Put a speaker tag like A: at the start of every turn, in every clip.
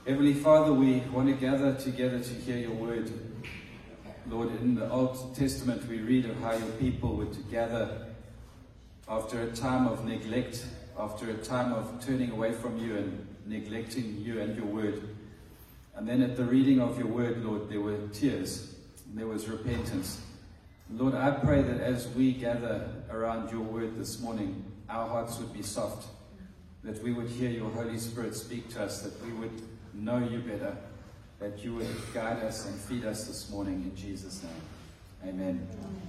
A: Heavenly Father, we want to gather together to hear your word. Lord, in the Old Testament we read of how your people were to gather after a time of neglect, after a time of turning away from you and neglecting you and your word. And then at the reading of your word, Lord, there were tears, and there was repentance. Lord, I pray that as we gather around your word this morning, our hearts would be soft, that we would hear your Holy Spirit speak to us, that we would know you better, that you would guide us and feed us this morning in Jesus' name. Amen.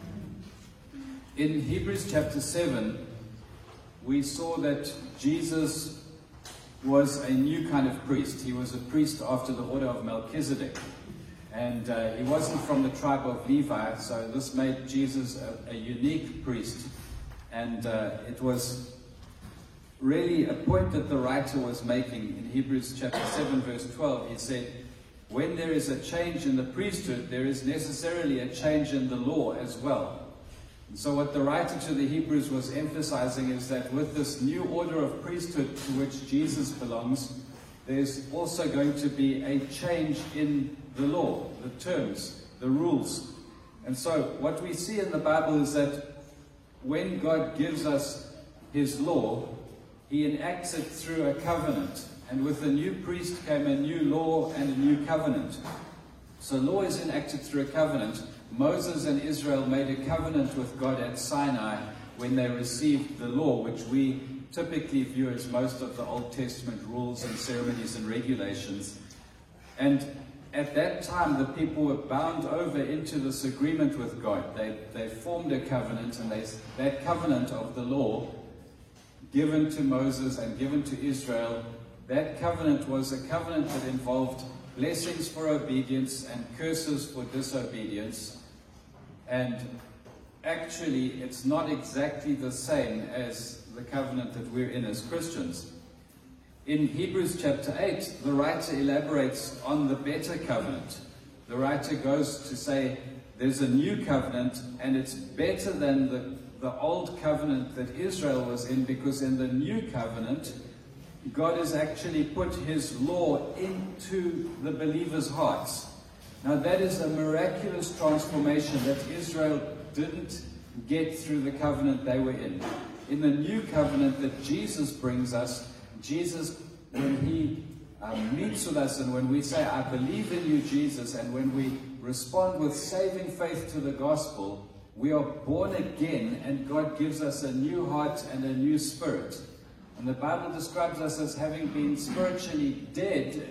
A: In Hebrews chapter 7, we saw that Jesus was a new kind of priest. He was a priest after the order of Melchizedek. And he wasn't from the tribe of Levi, so this made Jesus a unique priest. And it was really a point that the writer was making in Hebrews chapter 7 verse 12. He said, when there is a change in the priesthood, there is necessarily a change in the law as well. And so what the writer to the Hebrews was emphasizing is that with this new order of priesthood to which Jesus belongs, there's also going to be a change in the law, the terms, the rules. And so what we see in the Bible is that when God gives us his law, he enacts it through a covenant. And with the new priest came a new law and a new covenant. So law is enacted through a covenant. Moses and Israel made a covenant with God at Sinai when they received the law, which we typically view as most of the Old Testament rules and ceremonies and regulations. And at that time, the people were bound over into this agreement with God. They formed a covenant, and that covenant of the law given to Moses and given to Israel, that covenant was a covenant that involved blessings for obedience and curses for disobedience. And actually, it's not exactly the same as the covenant that we're in as Christians. In Hebrews chapter 8, the writer elaborates on the better covenant. The writer goes to say there's a new covenant, and it's better than the old covenant that Israel was in, because in the new covenant, God has actually put his law into the believers' hearts. Now that is a miraculous transformation that Israel didn't get through the covenant they were in. In the new covenant that Jesus brings us, Jesus, when he meets with us and when we say, I believe in you, Jesus, and when we respond with saving faith to the gospel, we are born again, and God gives us a new heart and a new spirit. And the Bible describes us as having been spiritually dead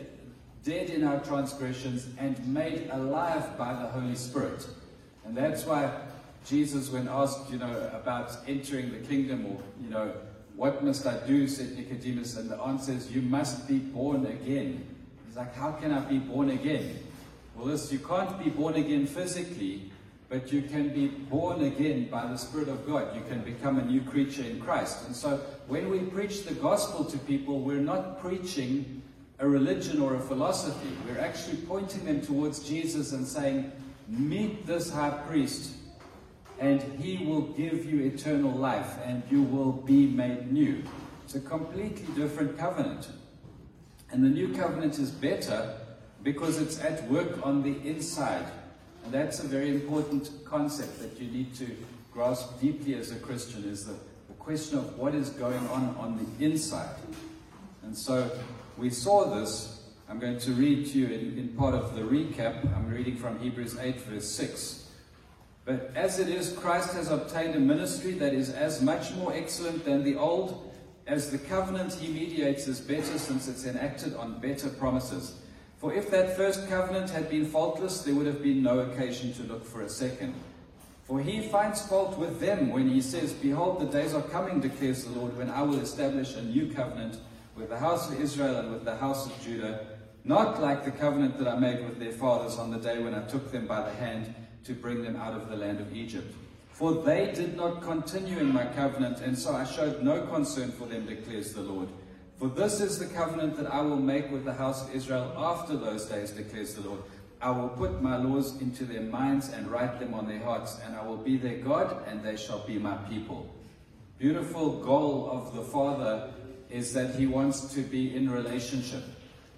A: in our transgressions and made alive by the Holy Spirit. And that's why Jesus, when asked, about entering the kingdom, or, what must I do, said Nicodemus, and the answer is, you must be born again. He's like, how can I be born again? Well, you can't be born again physically, but you can be born again by the Spirit of God. You can become a new creature in Christ. And so when we preach the gospel to people, we're not preaching a religion or a philosophy. We're actually pointing them towards Jesus and saying, meet this high priest, and he will give you eternal life, and you will be made new. It's a completely different covenant. And the new covenant is better because it's at work on the inside. And that's a very important concept that you need to grasp deeply as a Christian, is the question of what is going on the inside. And so we saw this. I'm going to read to you in part of the recap. I'm reading from Hebrews 8 verse 6. But as it is, Christ has obtained a ministry that is as much more excellent than the old, as the covenant he mediates is better, since it's enacted on better promises. For if that first covenant had been faultless, there would have been no occasion to look for a second. For he finds fault with them when he says, behold, the days are coming, declares the Lord, when I will establish a new covenant with the house of Israel and with the house of Judah, not like the covenant that I made with their fathers on the day when I took them by the hand to bring them out of the land of Egypt. For they did not continue in my covenant, and so I showed no concern for them, declares the Lord. For this is the covenant that I will make with the house of Israel after those days, declares the Lord. I will put my laws into their minds and write them on their hearts, and I will be their God, and they shall be my people. Beautiful goal of the Father is that he wants to be in relationship.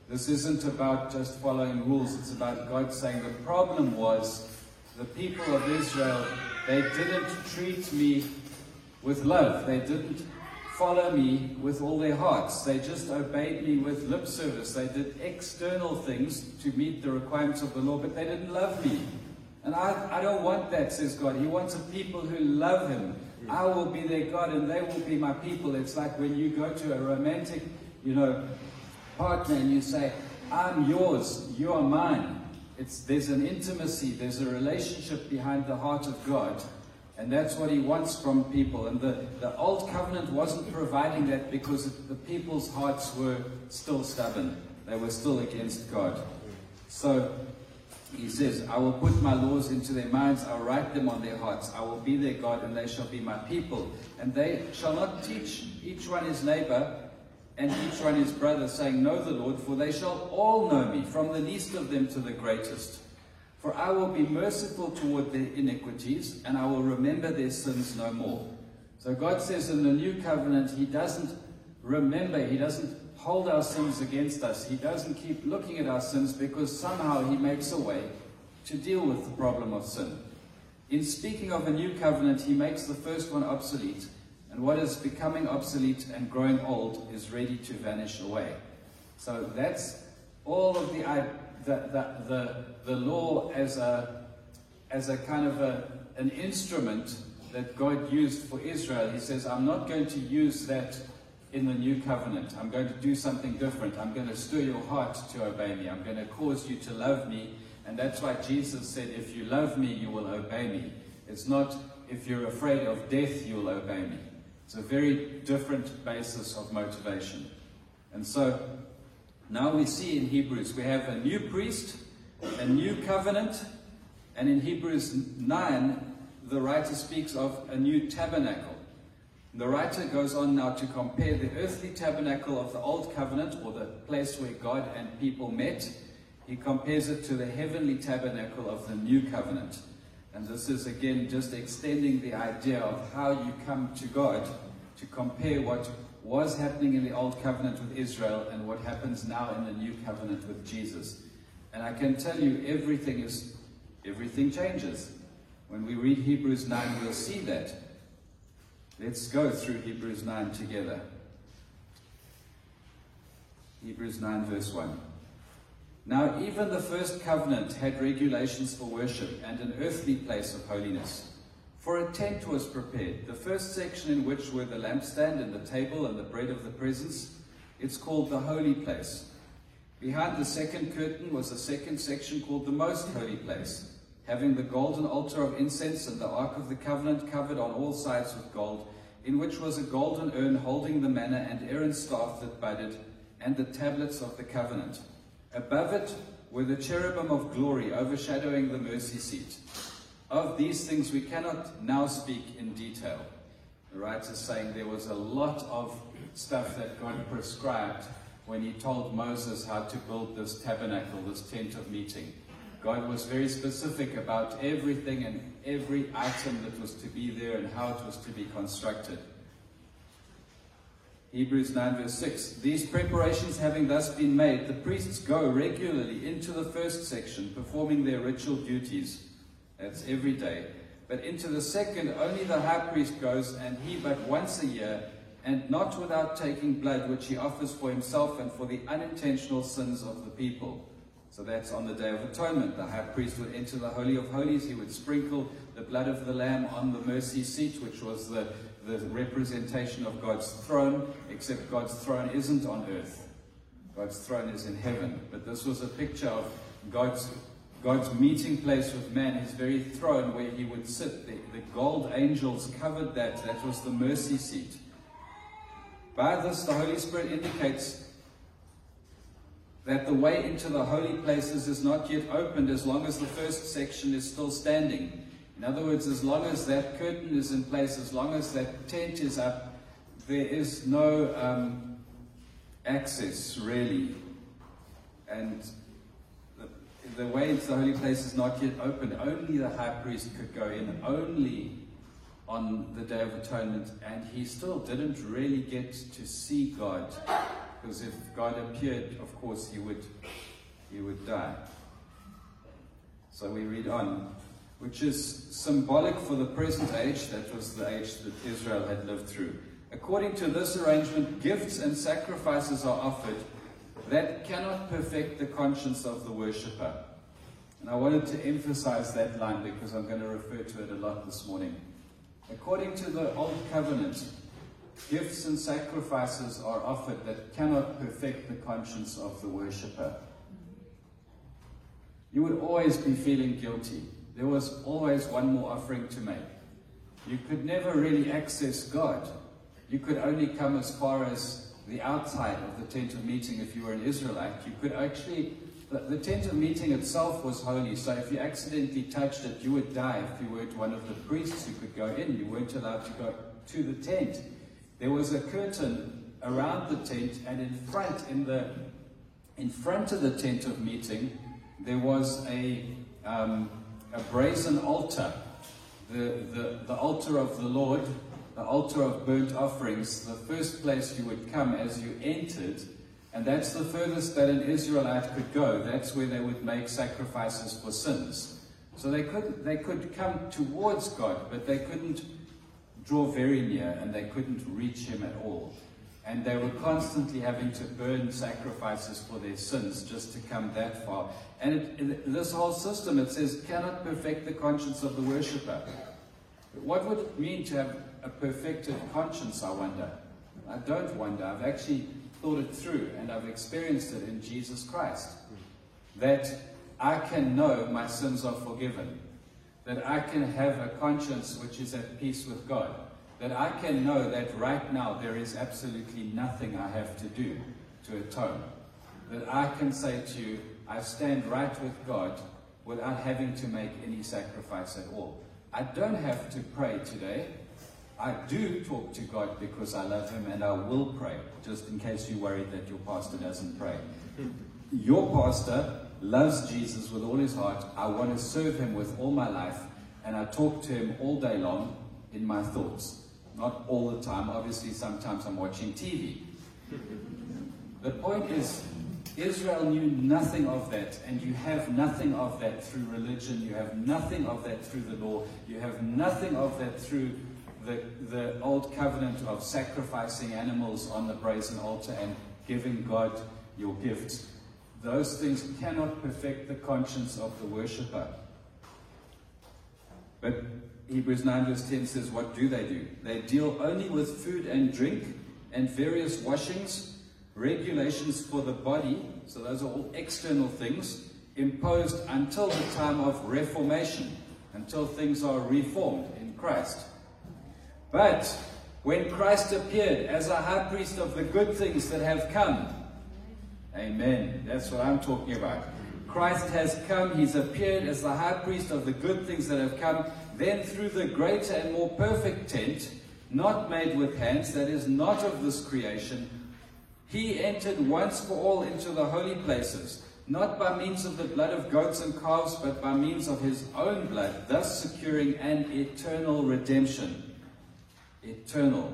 A: This isn't about just following rules. It's about God saying the problem was the people of Israel, they didn't treat me with love. They didn't follow me with all their hearts. They just obeyed me with lip service. They did external things to meet the requirements of the law, but they didn't love me. And I don't want that, says God. He wants a people who love Him. I will be their God and they will be my people. It's like when you go to a romantic, partner and you say, I'm yours, you are mine. There's an intimacy, there's a relationship behind the heart of God. And that's what He wants from people. And the old covenant wasn't providing that because the people's hearts were still stubborn. They were still against God. So He says, I will put my laws into their minds, I'll write them on their hearts. I will be their God and they shall be my people. And they shall not teach each one his neighbor and each one his brother, saying, know the Lord, for they shall all know me, from the least of them to the greatest. For I will be merciful toward their iniquities, and I will remember their sins no more. So God says in the new covenant, He doesn't remember, He doesn't hold our sins against us. He doesn't keep looking at our sins, because somehow He makes a way to deal with the problem of sin. In speaking of a new covenant, He makes the first one obsolete, and what is becoming obsolete and growing old is ready to vanish away. So that's all of the law as a kind of an instrument that God used for Israel. He says, I'm not going to use that in the new covenant. I'm going to do something different. I'm going to stir your heart to obey me. I'm going to cause you to love me. And that's why Jesus said, if you love me, you will obey me. It's not, if you're afraid of death, you'll obey me. It's a very different basis of motivation. And so now we see in Hebrews, we have a new priest, a new covenant, and in Hebrews 9, the writer speaks of a new tabernacle. The writer goes on now to compare the earthly tabernacle of the old covenant, or the place where God and people met. He compares it to the heavenly tabernacle of the new covenant. And this is again just extending the idea of how you come to God, to compare what was happening in the old covenant with Israel and what happens now in the new covenant with Jesus. And I can tell you everything changes. When we read Hebrews 9, we'll see that. Let's go through Hebrews 9 together. Hebrews 9 verse 1. Now even the first covenant had regulations for worship and an earthly place of holiness. For a tent was prepared, the first section in which were the lampstand and the table and the bread of the presence. It's called the holy place. Behind the second curtain was a second section called the most holy place, having the golden altar of incense and the ark of the covenant covered on all sides with gold, in which was a golden urn holding the manna and Aaron's staff that budded, and the tablets of the covenant. Above it were the cherubim of glory overshadowing the mercy seat. Of these things we cannot now speak in detail. The writer is saying there was a lot of stuff that God prescribed when He told Moses how to build this tabernacle, this tent of meeting. God was very specific about everything and every item that was to be there and how it was to be constructed. Hebrews 9 verse 6. These preparations having thus been made, the priests go regularly into the first section, performing their ritual duties. That's every day. But into the second, only the high priest goes, and he but once a year, and not without taking blood, which he offers for himself and for the unintentional sins of the people. So that's on the Day of Atonement. The high priest would enter the Holy of Holies. He would sprinkle the blood of the lamb on the mercy seat, which was the representation of God's throne, except God's throne isn't on earth. God's throne is in heaven. But this was a picture of God's meeting place with man, His very throne where He would sit. The gold angels covered that. That was the mercy seat. By this, the Holy Spirit indicates that the way into the holy places is not yet opened as long as the first section is still standing. In other words, as long as that curtain is in place, as long as that tent is up, there is no access, really. And the way into the holy place is not yet open. Only the high priest could go in, only on the Day of Atonement, and he still didn't really get to see God because if God appeared, of course, he would die. So we read on, which is symbolic for the present age. That was the age that Israel had lived through. According to this arrangement, gifts and sacrifices are offered that cannot perfect the conscience of the worshipper. And I wanted to emphasize that line because I'm going to refer to it a lot this morning. According to the Old Covenant, gifts and sacrifices are offered that cannot perfect the conscience of the worshipper. You would always be feeling guilty. There was always one more offering to make. You could never really access God. You could only come as far as the outside of the tent of meeting if you were an Israelite. You could actually, the tent of meeting itself was holy, so if you accidentally touched it, you would die if you weren't one of the priests who could go in. You weren't allowed to go to the tent. There was a curtain around the tent, and in front of the tent of meeting, there was a brazen altar, the altar of the Lord, the altar of burnt offerings, the first place you would come as you entered, and that's the furthest that an Israelite could go. That's where they would make sacrifices for sins. So they could come towards God, but they couldn't draw very near, and they couldn't reach him at all. And they were constantly having to burn sacrifices for their sins just to come that far. And this whole system, it says, cannot perfect the conscience of the worshipper. What would it mean to have a perfected conscience, I wonder? I don't wonder. I've actually thought it through, and I've experienced it in Jesus Christ. That I can know my sins are forgiven. That I can have a conscience which is at peace with God. That I can know that right now there is absolutely nothing I have to do to atone. That I can say to you, I stand right with God without having to make any sacrifice at all. I don't have to pray today. I do talk to God because I love him, and I will pray, just in case you're worried that your pastor doesn't pray. Your pastor loves Jesus with all his heart. I want to serve him with all my life, and I talk to him all day long in my thoughts. Not all the time. Obviously, sometimes I'm watching TV. The point is, Israel knew nothing of that, and you have nothing of that through religion. You have nothing of that through the law. You have nothing of that through the old covenant of sacrificing animals on the brazen altar and giving God your gifts. Those things cannot perfect the conscience of the worshipper. But Hebrews 9 verse 10 says, what do? They deal only with food and drink and various washings, regulations for the body, so those are all external things, imposed until the time of reformation, until things are reformed in Christ. But when Christ appeared as a high priest of the good things that have come, amen, that's what I'm talking about. Christ has come, he's appeared as the high priest of the good things that have come. Then through the greater and more perfect tent, not made with hands, that is not of this creation, he entered once for all into the holy places, not by means of the blood of goats and calves, but by means of his own blood, thus securing an eternal redemption. Eternal.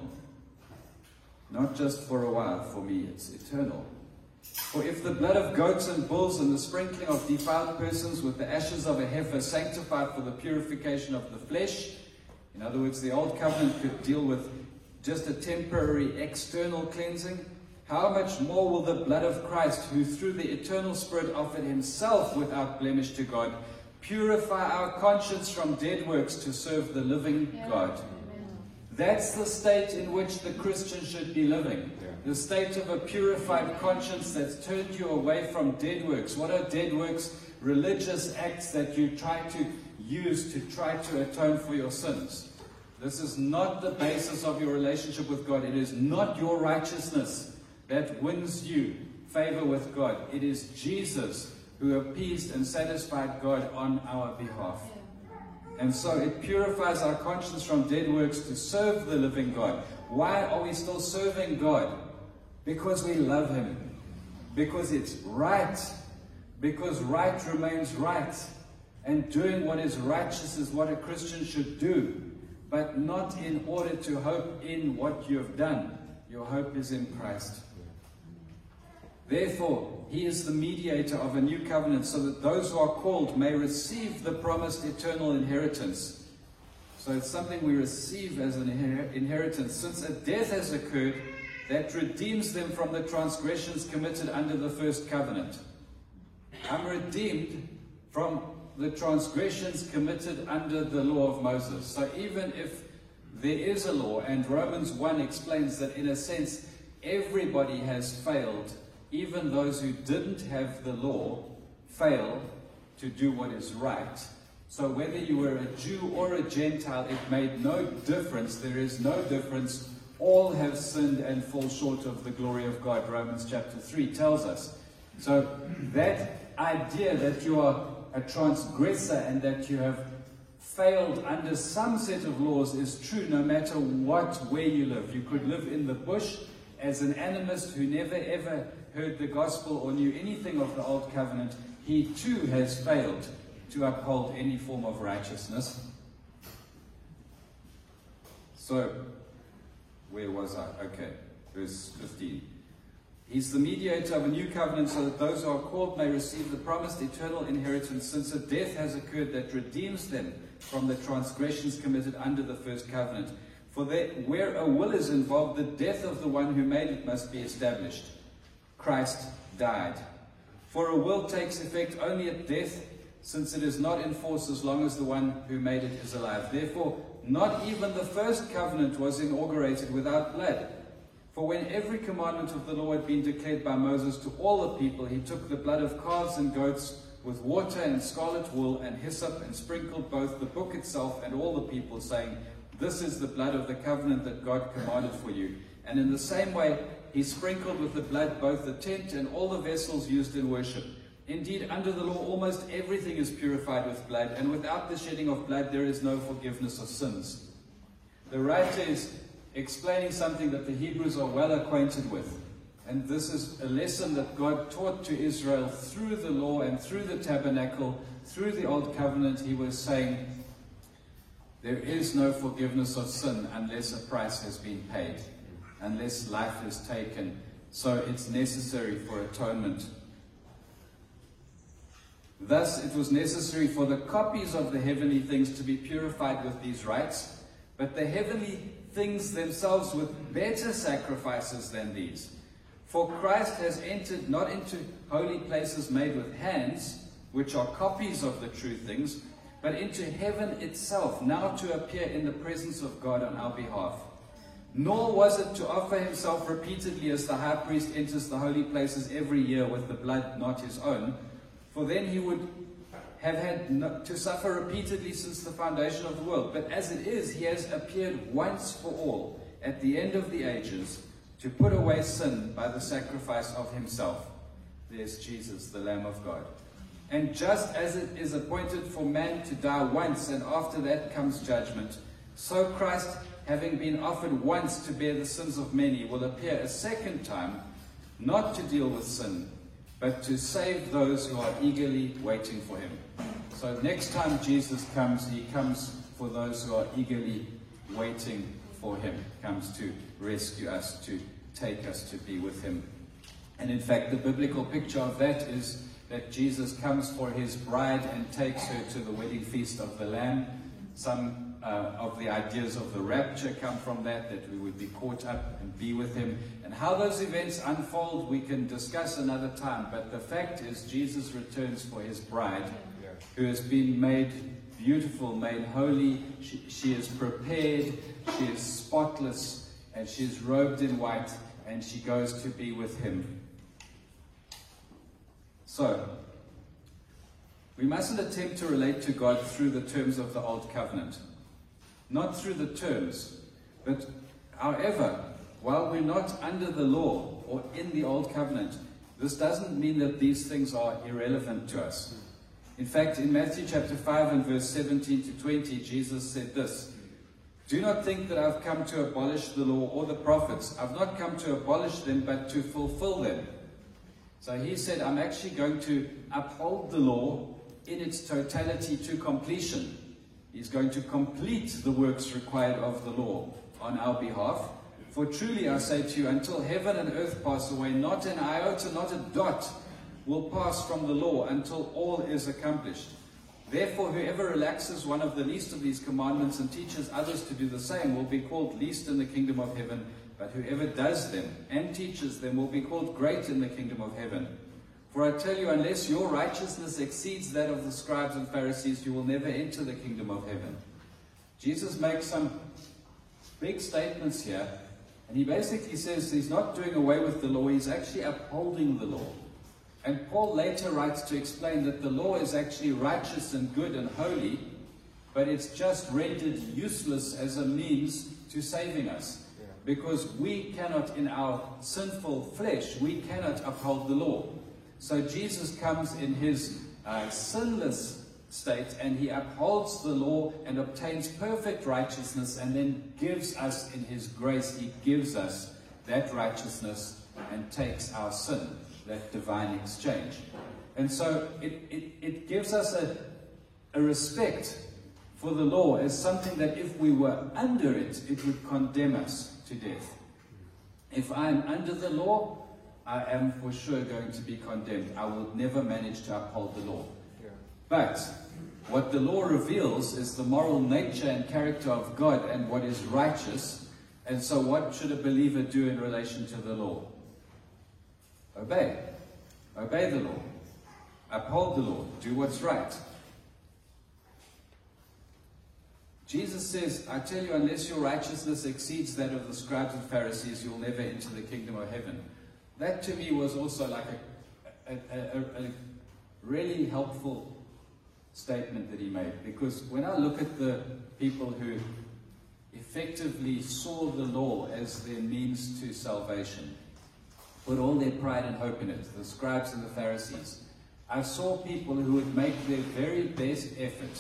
A: Not just for a while, for me, it's eternal. For if the blood of goats and bulls and the sprinkling of defiled persons with the ashes of a heifer sanctified for the purification of the flesh, in other words, the old covenant could deal with just a temporary external cleansing, how much more will the blood of Christ, who through the eternal Spirit offered himself without blemish to God, purify our conscience from dead works to serve the living God? That's the state in which the Christian should be living. The state of a purified conscience that's turned you away from dead works. What are dead works? Religious acts that you try to use to try to atone for your sins. This is not the basis of your relationship with God. It is not your righteousness that wins you favor with God. It is Jesus who appeased and satisfied God on our behalf. And so it purifies our conscience from dead works to serve the living God. Why are we still serving God? Because we love him. Because it's right. Because right remains right. And doing what is righteous is what a Christian should do. But not in order to hope in what you have done. Your hope is in Christ. Therefore, he is the mediator of a new covenant, so that those who are called may receive the promised eternal inheritance. So it's something we receive as an inheritance, since a death has occurred that redeems them from the transgressions committed under the first covenant. I'm redeemed from the transgressions committed under the law of Moses. So even if there is a law, and Romans 1 explains that in a sense everybody has failed, even those who didn't have the law fail to do what is right. So whether you were a Jew or a Gentile, it made no difference. There is no difference. All have sinned and fall short of the glory of God, Romans chapter 3 tells us. So that idea that you are a transgressor and that you have failed under some set of laws is true no matter where you live. You could live in the bush as an animist who never ever heard the gospel or knew anything of the old covenant. He too has failed to uphold any form of righteousness. So, where was I? Okay, verse 15. He's the mediator of a new covenant, so that those who are called may receive the promised eternal inheritance, since a death has occurred that redeems them from the transgressions committed under the first covenant. For where a will is involved, the death of the one who made it must be established. Christ died. For a will takes effect only at death, since it is not in force as long as the one who made it is alive. Therefore, not even the first covenant was inaugurated without blood. For when every commandment of the law had been declared by Moses to all the people, he took the blood of calves and goats with water and scarlet wool and hyssop, and sprinkled both the book itself and all the people, saying, "This is the blood of the covenant that God commanded for you." And in the same way, he sprinkled with the blood both the tent and all the vessels used in worship. Indeed, under the law, almost everything is purified with blood, and without the shedding of blood, there is no forgiveness of sins. The writer is explaining something that the Hebrews are well acquainted with. And this is a lesson that God taught to Israel through the law and through the tabernacle, through the old covenant. He was saying, there is no forgiveness of sin unless a price has been paid, unless life is taken. So it's necessary for atonement. Thus, it was necessary for the copies of the heavenly things to be purified with these rites, but the heavenly things themselves with better sacrifices than these. For Christ has entered not into holy places made with hands, which are copies of the true things, but into heaven itself, now to appear in the presence of God on our behalf. Nor was it to offer himself repeatedly as the high priest enters the holy places every year with the blood not his own, for then he would have had to suffer repeatedly since the foundation of the world. But as it is, he has appeared once for all at the end of the ages to put away sin by the sacrifice of himself. There's Jesus, the Lamb of God. And just as it is appointed for man to die once, and after that comes judgment, so Christ, having been offered once to bear the sins of many, will appear a second time, not to deal with sin, but to save those who are eagerly waiting for him. So next time Jesus comes, he comes for those who are eagerly waiting for him. He comes to rescue us, to take us to be with him. And in fact, the biblical picture of that is that Jesus comes for his bride and takes her to the wedding feast of the Lamb. Some of the ideas of the rapture come from that we would be caught up and be with him. And how those events unfold, we can discuss another time. But the fact is, Jesus returns for his bride, who has been made beautiful, made holy. She is prepared, she is spotless, and she is robed in white, and she goes to be with him. So, we mustn't attempt to relate to God through the terms of the Old Covenant. Not through the terms, but however, while we're not under the law or in the Old Covenant, this doesn't mean that these things are irrelevant to us. In fact, in Matthew chapter 5 and verse 17 to 20, Jesus said this, "Do not think that I've come to abolish the law or the prophets. I've not come to abolish them, but to fulfill them." So he said, I'm actually going to uphold the law in its totality to completion. He's going to complete the works required of the law on our behalf. For truly I say to you, until heaven and earth pass away, not an iota, not a dot will pass from the law until all is accomplished. Therefore, whoever relaxes one of the least of these commandments and teaches others to do the same will be called least in the kingdom of heaven. But whoever does them and teaches them will be called great in the kingdom of heaven. For I tell you, unless your righteousness exceeds that of the scribes and Pharisees, you will never enter the kingdom of heaven. Jesus makes some big statements here. And he basically says he's not doing away with the law, he's actually upholding the law. And Paul later writes to explain that the law is actually righteous and good and holy, but it's just rendered useless as a means to saving us. Because we cannot, in our sinful flesh, we cannot uphold the law. So Jesus comes in his sinless state, and he upholds the law and obtains perfect righteousness, and then gives us in his grace, he gives us that righteousness and takes our sin, that divine exchange. And so it gives us a respect for the law as something that if we were under it, it would condemn us to death. If I am under the law, I am for sure going to be condemned. I will never manage to uphold the law. But what the law reveals is the moral nature and character of God and what is righteous. And so what should a believer do in relation to the law? Obey. Obey the law. Uphold the law. Do what's right. Jesus says, I tell you, unless your righteousness exceeds that of the scribes and Pharisees, you'll never enter the kingdom of heaven. That to me was also like a really helpful statement that he made, because when I look at the people who effectively saw the law as their means to salvation, put all their pride and hope in it, the scribes and the Pharisees, I saw people who would make their very best effort.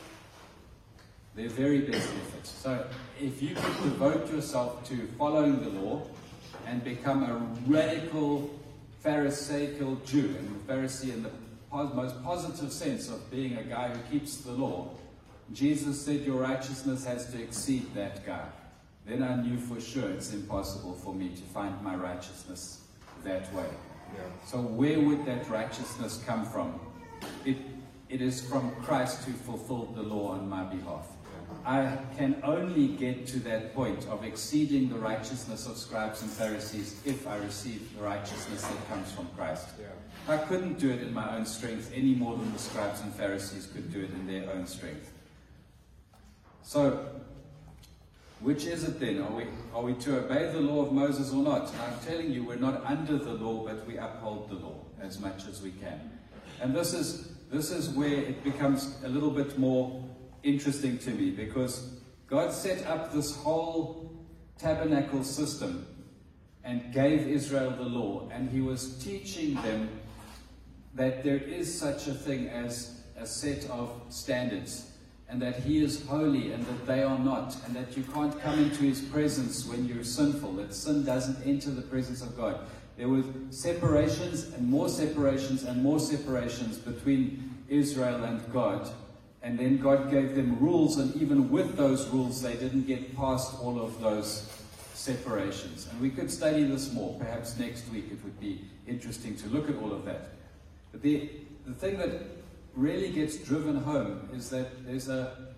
A: So if you could devote yourself to following the law and become a radical Pharisaical Jew, and the Pharisee in the most positive sense of being a guy who keeps the law, Jesus said your righteousness has to exceed that guy. Then I knew for sure it's impossible for me to find my righteousness that way. So where would that righteousness come from? It is from Christ who fulfilled the law on my behalf. I can only get to that point of exceeding the righteousness of scribes and Pharisees if I receive the righteousness that comes from Christ. I couldn't do it in my own strength any more than the scribes and Pharisees could do it in their own strength. So, which is it then? Are we to obey the law of Moses or not? And I'm telling you, we're not under the law, but we uphold the law as much as we can. And this is where it becomes a little bit more interesting to me, because God set up this whole tabernacle system and gave Israel the law, and he was teaching them that there is such a thing as a set of standards, and that he is holy and that they are not, and that you can't come into his presence when you're sinful, that sin doesn't enter the presence of God. There were separations and more separations and more separations between Israel and God. And then God gave them rules, and even with those rules, they didn't get past all of those separations. And we could study this more. Perhaps next week it would be interesting to look at all of that. But the thing that really gets driven home is that there's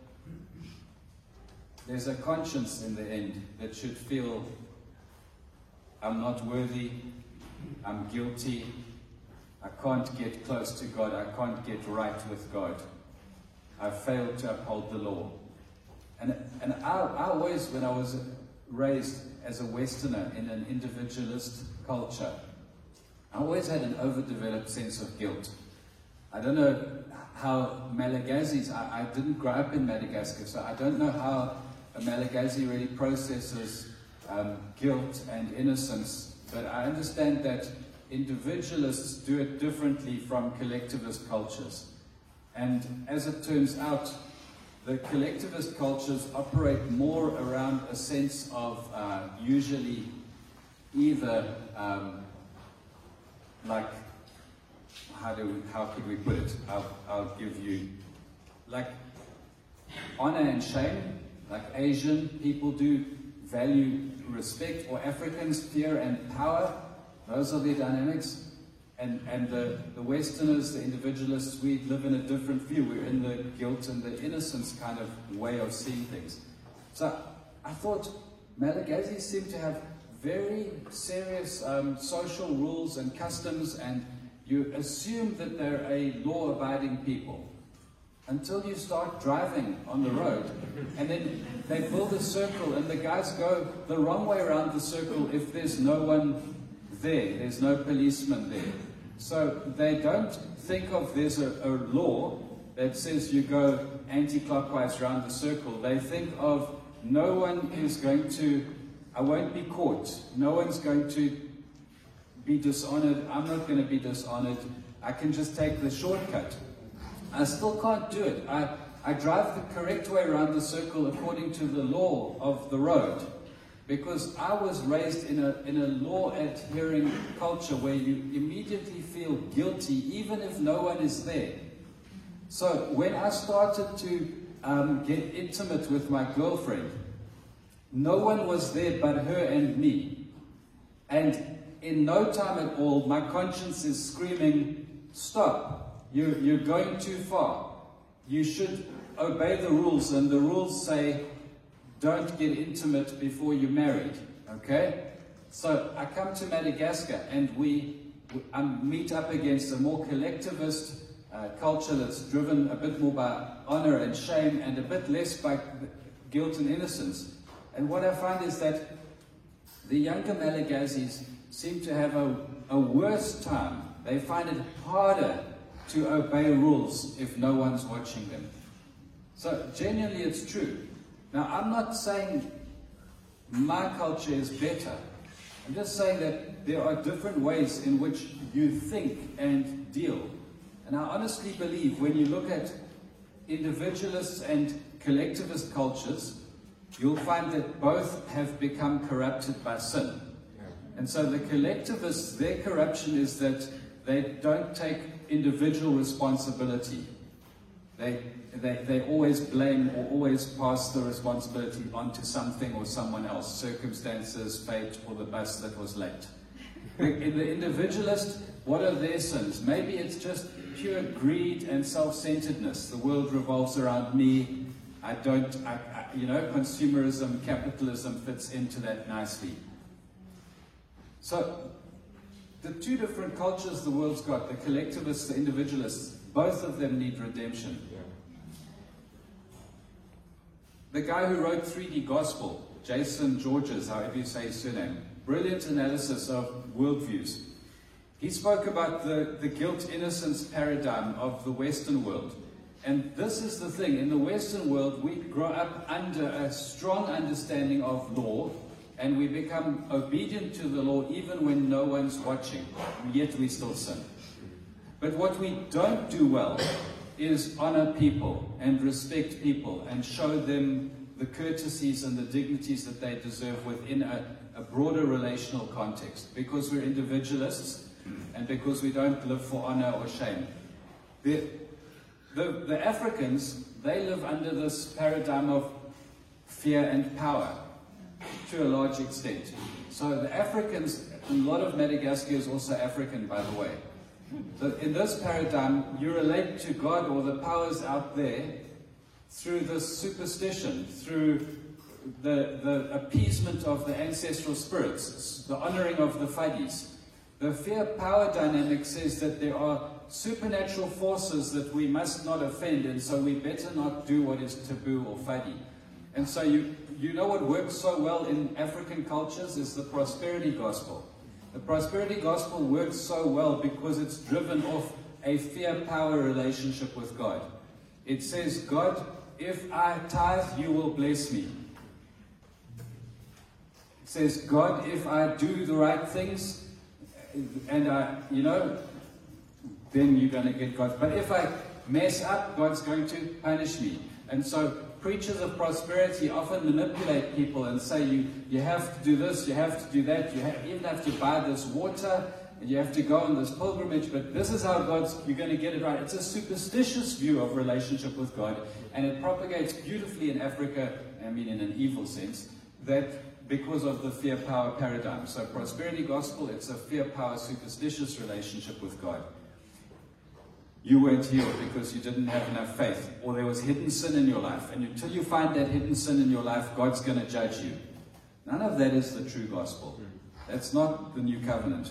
A: a conscience in the end that should feel, I'm not worthy, I'm guilty, I can't get close to God, I can't get right with God. I failed to uphold the law. And I always, when I was raised as a Westerner in an individualist culture, I always had an overdeveloped sense of guilt. I don't know how Malagasys, I didn't grow up in Madagascar, so I don't know how a Malagasy really processes guilt and innocence, but I understand that individualists do it differently from collectivist cultures. And as it turns out, the collectivist cultures operate more around a sense of usually either like, how could we put it? I'll give you like honor and shame, like Asian people do value respect, or Africans fear and power. Those are their dynamics. And the Westerners, the individualists, we live in a different view. We're in the guilt and the innocence kind of way of seeing things. So I thought Malagasy seemed to have very serious social rules and customs, and you assume that they're a law-abiding people until you start driving on the road, and then they build a circle and the guys go the wrong way around the circle if there's no one there, there's no policeman there. So they don't think of there's a law that says you go anti-clockwise around the circle. They think of no one is going to, I won't be caught, no one's going to be dishonored, I'm not going to be dishonored, I can just take the shortcut. I still can't do it. I drive the correct way around the circle according to the law of the road, because I was raised in a law-adhering culture where you immediately feel guilty even if no one is there. So when I started to get intimate with my girlfriend, no one was there but her and me. And in no time at all, my conscience is screaming, stop. You're going too far. You should obey the rules, and the rules say don't get intimate before you're married. Okay? So I come to Madagascar and we meet up against a more collectivist culture that's driven a bit more by honor and shame and a bit less by guilt and innocence. And what I find is that the younger Malagasis seem to have a worse time. They find it harder to obey rules if no one's watching them. So genuinely it's true. Now I'm not saying my culture is better. I'm just saying that there are different ways in which you think and deal. And I honestly believe when you look at individualist and collectivist cultures, you'll find that both have become corrupted by sin. And so the collectivists, their corruption is that they don't take individual responsibility. They always blame or always pass the responsibility onto something or someone else, circumstances, fate, or the bus that was late. In the individualist, what are their sins? Maybe it's just pure greed and self-centeredness. The world revolves around me. Consumerism, capitalism fits into that nicely. So, the two different cultures the world's got, the collectivists, the individualists, both of them need redemption. Yeah. The guy who wrote 3D Gospel, Jason Georges, however you say his surname, brilliant analysis of worldviews. He spoke about the guilt-innocence paradigm of the Western world. And this is the thing, in the Western world, we grow up under a strong understanding of law, and we become obedient to the law even when no one's watching, yet we still sin. But what we don't do well is honor people and respect people and show them the courtesies and the dignities that they deserve within a broader relational context, because we're individualists and because we don't live for honor or shame. The Africans, they live under this paradigm of fear and power to a large extent. So the Africans, a lot of Madagascar is also African, by the way. So in this paradigm, you relate to God or the powers out there through this superstition, through the appeasement of the ancestral spirits, the honoring of the Fadis. The fear-power dynamic says that there are supernatural forces that we must not offend, and so we better not do what is taboo or Fadi. And so you know what works so well in African cultures is the prosperity gospel. The prosperity gospel works so well because it's driven off a fear-power relationship with God. It says, God, if I tithe, you will bless me. It says, God, if I do the right things, and then you're going to get God. But if I mess up, God's going to punish me. And so preachers of prosperity often manipulate people and say, you have to do this, you have to do that, you even have to buy this water, and you have to go on this pilgrimage, but this is how you're going to get it right. It's a superstitious view of relationship with God, and it propagates beautifully in Africa, I mean in an evil sense, that because of the fear-power paradigm. So prosperity gospel, it's a fear-power superstitious relationship with God. You weren't healed because you didn't have enough faith, or there was hidden sin in your life, and until you find that hidden sin in your life, God's going to judge you. None of that is the true gospel. That's not the new covenant.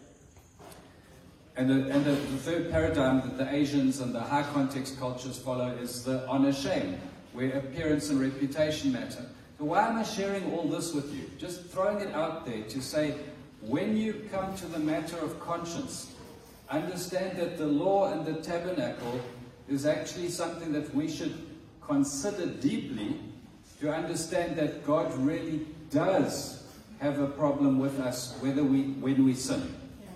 A: And the third paradigm that the Asians and the high context cultures follow is the honor-shame, where appearance and reputation matter. So why am I sharing all this with you? Just throwing it out there to say, when you come to the matter of conscience, understand that the law and the tabernacle is actually something that we should consider deeply, to understand that God really does have a problem with us when we sin.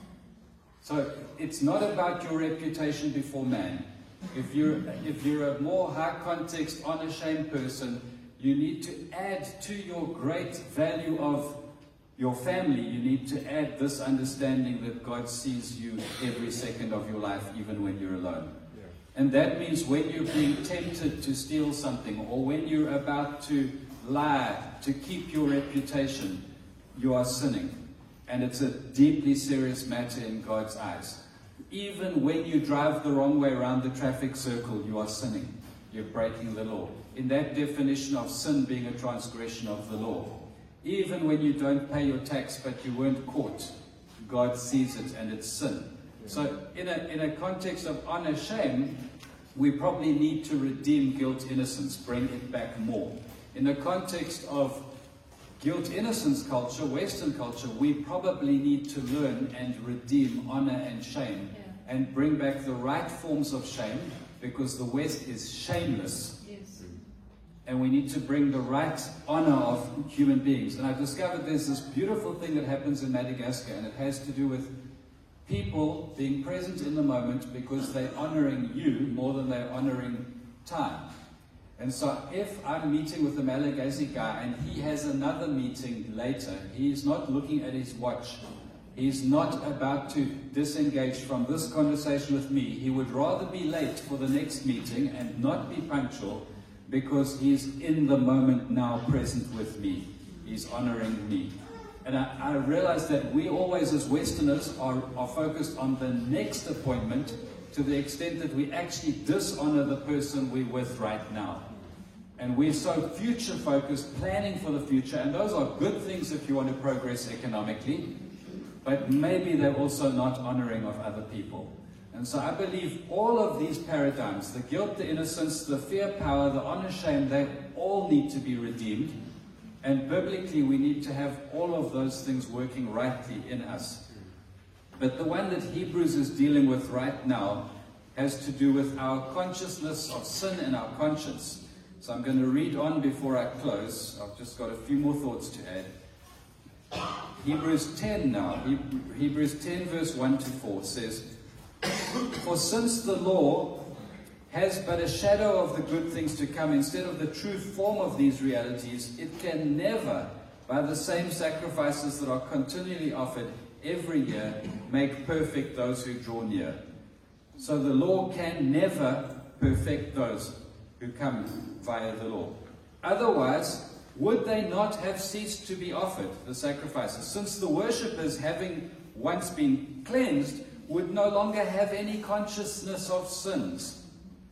A: So it's not about your reputation before man. If you're a more high context, honor shame person, you need to add to your great value of your family, you need to add this understanding that God sees you every second of your life, even when you're alone. Yeah. And that means when you're being tempted to steal something, or when you're about to lie to keep your reputation, you are sinning. And it's a deeply serious matter in God's eyes. Even when you drive the wrong way around the traffic circle, you are sinning. You're breaking the law. In that definition of sin being a transgression of the law. Even when you don't pay your tax but you weren't caught, God sees it and it's sin. So in a context of honor shame, we probably need to redeem guilt innocence, bring it back more. In the context of guilt innocence culture, Western culture, we probably need to learn and redeem honor and shame and bring back the right forms of shame, because the West is shameless. And we need to bring the right honor of human beings. And I discovered there's this beautiful thing that happens in Madagascar, and it has to do with people being present in the moment because they're honoring you more than they're honoring time. And so if I'm meeting with a Malagasy guy and he has another meeting later, he's not looking at his watch. He's not about to disengage from this conversation with me. He would rather be late for the next meeting and not be punctual, because he's in the moment now present with me. He's honoring me. And I realize that we always, as Westerners, are focused on the next appointment to the extent that we actually dishonor the person we're with right now. And we're so future-focused, planning for the future, and those are good things if you want to progress economically, but maybe they're also not honoring of other people. And so I believe all of these paradigms, the guilt, the innocence, the fear, power, the honor, shame, they all need to be redeemed. And biblically, we need to have all of those things working rightly in us. But the one that Hebrews is dealing with right now has to do with our consciousness of sin and our conscience. So I'm going to read on before I close. I've just got a few more thoughts to add. Hebrews 10 now. Hebrews 10 verse 1 to 4 says, "For since the law has but a shadow of the good things to come instead of the true form of these realities, it can never, by the same sacrifices that are continually offered every year, make perfect those who draw near." So the law can never perfect those who come via the law. Otherwise, would they not have ceased to be offered, the sacrifices, since the worshippers, having once been cleansed, would no longer have any consciousness of sins?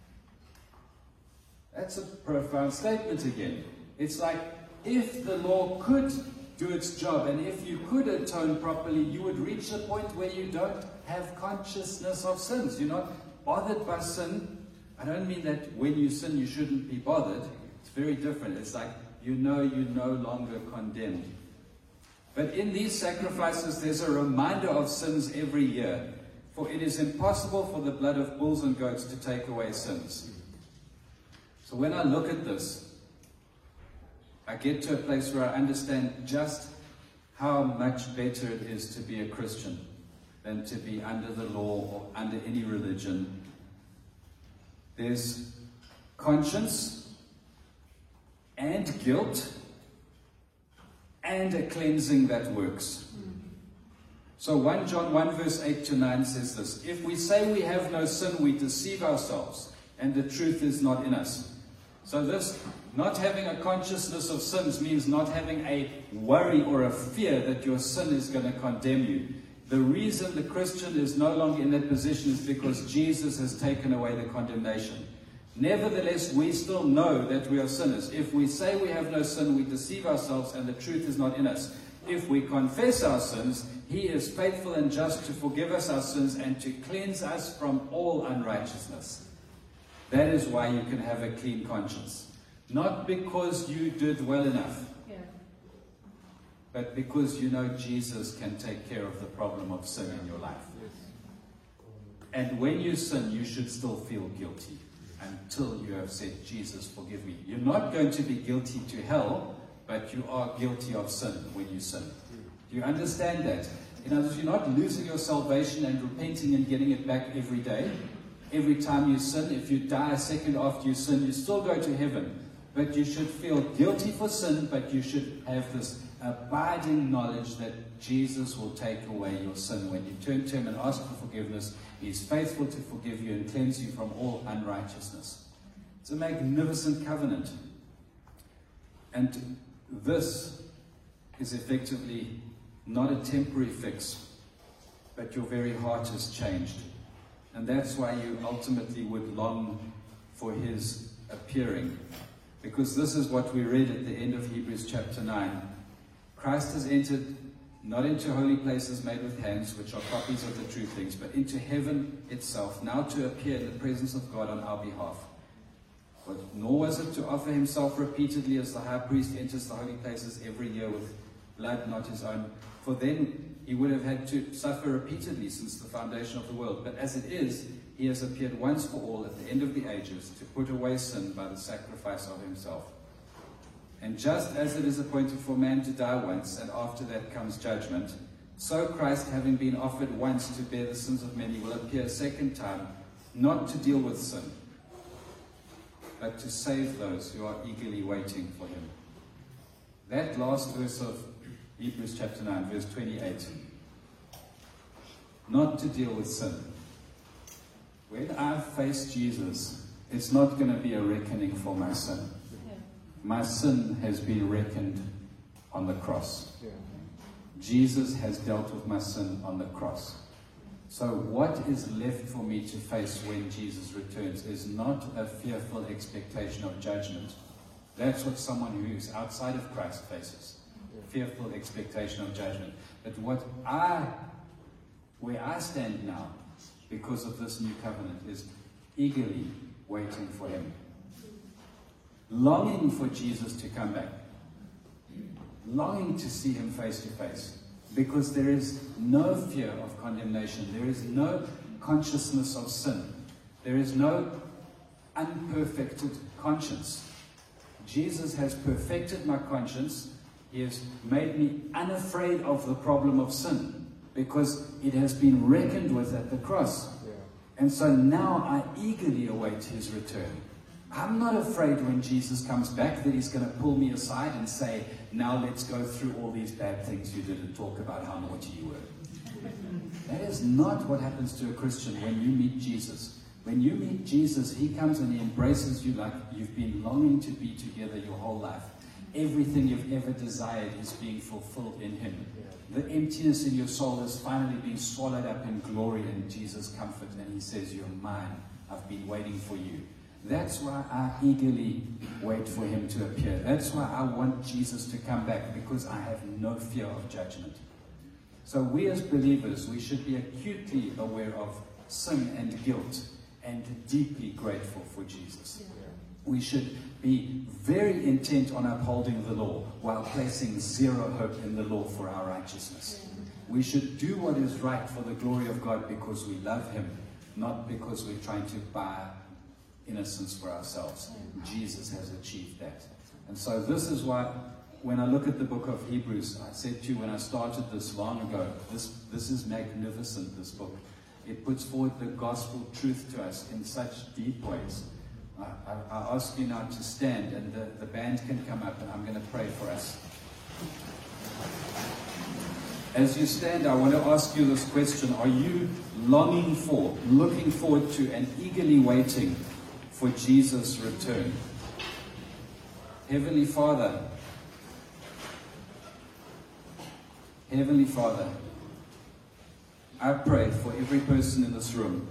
A: That's a profound statement again. It's like, if the law could do its job, and if you could atone properly, you would reach a point where you don't have consciousness of sins. You're not bothered by sin. I don't mean that when you sin you shouldn't be bothered. It's very different. It's like, you know you're no longer condemned. But in these sacrifices there's a reminder of sins every year. For it is impossible for the blood of bulls and goats to take away sins. So when I look at this, I get to a place where I understand just how much better it is to be a Christian than to be under the law or under any religion. There's conscience and guilt and a cleansing that works. So 1 John 1 verse 8 to 9 says this: "If we say we have no sin, we deceive ourselves, and the truth is not in us. So this, not having a consciousness of sins, means not having a worry or a fear that your sin is going to condemn you. The reason the Christian is no longer in that position is because Jesus has taken away the condemnation. Nevertheless, we still know that we are sinners. If we say we have no sin, we deceive ourselves and the truth is not in us. If we confess our sins, He is faithful and just to forgive us our sins and to cleanse us from all unrighteousness. That is why you can have a clean conscience. Not because you did well enough, but because you know Jesus can take care of the problem of sin in your life. And when you sin, you should still feel guilty until you have said, Jesus, forgive me. You're not going to be guilty to hell, but you are guilty of sin when you sin. Do you understand that? In other words, you're not losing your salvation and repenting and getting it back every day. Every time you sin, if you die a second after you sin, you still go to heaven. But you should feel guilty for sin, but you should have this abiding knowledge that Jesus will take away your sin. When you turn to Him and ask for forgiveness, He is faithful to forgive you and cleanse you from all unrighteousness. It's a magnificent covenant. And this is effectively not a temporary fix, but your very heart has changed. And that's why you ultimately would long for His appearing. Because this is what we read at the end of Hebrews chapter 9. Christ has entered not into holy places made with hands, which are copies of the true things, but into heaven itself, now to appear in the presence of God on our behalf. But nor was it to offer Himself repeatedly as the high priest enters the holy places every year with blood not His own, for then He would have had to suffer repeatedly since the foundation of the world. But as it is, He has appeared once for all at the end of the ages to put away sin by the sacrifice of Himself. And just as it is appointed for man to die once, and after that comes judgment, so Christ, having been offered once to bear the sins of many, will appear a second time, not to deal with sin, but to save those who are eagerly waiting for Him. That last verse of Hebrews chapter 9, verse 28. Not to deal with sin. When I face Jesus, it's not going to be a reckoning for my sin. My sin has been reckoned on the cross. Jesus has dealt with my sin on the cross. So what is left for me to face when Jesus returns is not a fearful expectation of judgment. That's what someone who is outside of Christ faces. Fearful expectation of judgment. But where I stand now, because of this new covenant, is eagerly waiting for Him. Longing for Jesus to come back. Longing to see Him face to face. Because there is no fear of condemnation. There is no consciousness of sin. There is no unperfected conscience. Jesus has perfected my conscience. He has made me unafraid of the problem of sin, because it has been reckoned with at the cross. And so now I eagerly await His return. I'm not afraid when Jesus comes back that He's going to pull me aside and say, now let's go through all these bad things you did and talk about how naughty you were. That is not what happens to a Christian when you meet Jesus. When you meet Jesus, He comes and He embraces you like you've been longing to be together your whole life. Everything you've ever desired is being fulfilled in Him. The emptiness in your soul is finally being swallowed up in glory and Jesus' comfort. And He says, you're mine. I've been waiting for you. That's why I eagerly wait for Him to appear. That's why I want Jesus to come back, because I have no fear of judgment. So we as believers, we should be acutely aware of sin and guilt and deeply grateful for Jesus. We should be very intent on upholding the law while placing zero hope in the law for our righteousness. We should do what is right for the glory of God because we love Him, not because we're trying to buy innocence for ourselves. Jesus has achieved that. And so this is why when I look at the book of Hebrews, I said to you when I started this long ago, this is magnificent, this book. It puts forward the gospel truth to us in such deep ways. I ask you now to stand, and the band can come up, and I'm going to pray for us. As you stand, I want to ask you this question. Are you longing for, looking forward to, and eagerly waiting for Jesus' return? Heavenly Father, I pray for every person in this room,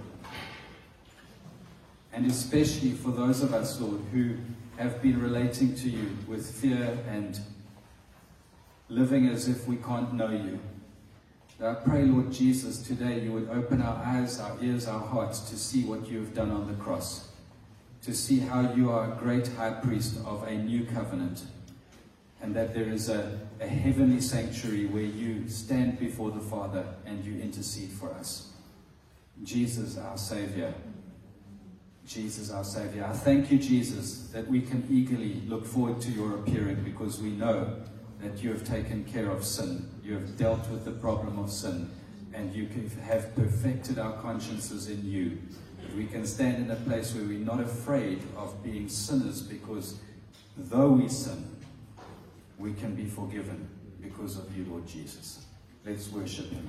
A: and especially for those of us, Lord, who have been relating to you with fear and living as if we can't know you. I pray, Lord Jesus, today you would open our eyes, our ears, our hearts to see what you have done on the cross, to see how you are a great high priest of a new covenant, and that there is a heavenly sanctuary where you stand before the Father and you intercede for us. Jesus, our Savior. Jesus, our Savior. I thank you, Jesus, that we can eagerly look forward to your appearing, because we know that you have taken care of sin. You have dealt with the problem of sin, and you have perfected our consciences in you. That we can stand in a place where we're not afraid of being sinners, because though we sin, we can be forgiven because of you, Lord Jesus. Let's worship him.